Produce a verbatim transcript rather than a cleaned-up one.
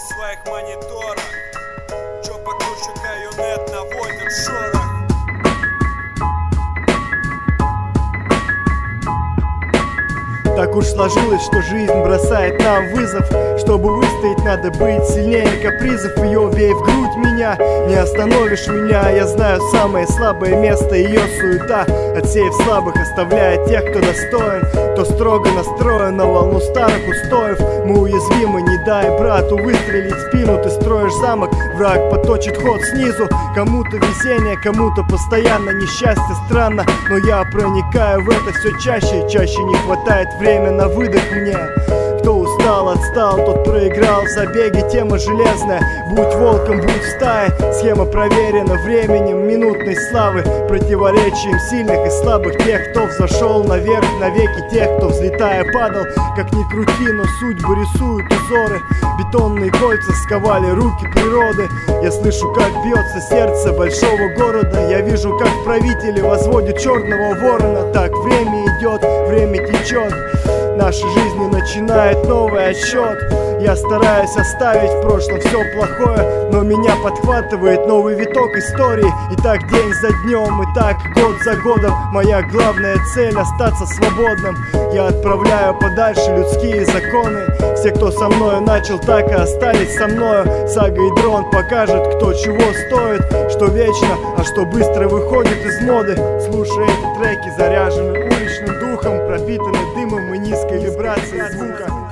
своих мониторах. Чё покруче каюнет наводит шорох. Так уж сложилось, что жизнь бросает нам вызов. Чтобы выстоять, надо быть сильнее капризов. Ее бей в грудь меня, не остановишь меня. Я знаю самое слабое место, ее суета. Отсеяв слабых, оставляя тех, кто достоин, кто строго настроен на волну старых устоев. Мы уязвимы, не дай брату выстрелить в спину. Ты строишь замок, враг поточит ход снизу. Кому-то везение, кому-то постоянно несчастье. Странно, но я проникаю в это все чаще и чаще. Не хватает время на выдох мне. Кто устал, отстал, тот проиграл в забеге. Тема железная, будь волком, будь в стае. Схема проверена временем минутной славы, противоречием сильных и слабых. Тех, кто взошел наверх, навеки тех, кто взлетая падал. Как ни крути, но судьбы рисуют узоры. Бетонные кольца сковали руки природы. Я слышу, как бьется сердце большого города. Я вижу, как правители возводят черного ворона. Так время идет, время течет, наши жизни начинает новый отсчет. Я стараюсь оставить в прошлом все плохое, но меня подхватывает новый виток истории. И так день за днем, и так год за годом. Моя главная цель — остаться свободным. Я отправляю подальше людские законы. Все, кто со мною начал, так и остались со мною. Сага и дрон покажет, кто чего стоит, что вечно, а что быстро выходит из моды. Слушай эти треки, заряжены уличным духом, пропитаны дымом и низкой вибрацией звука.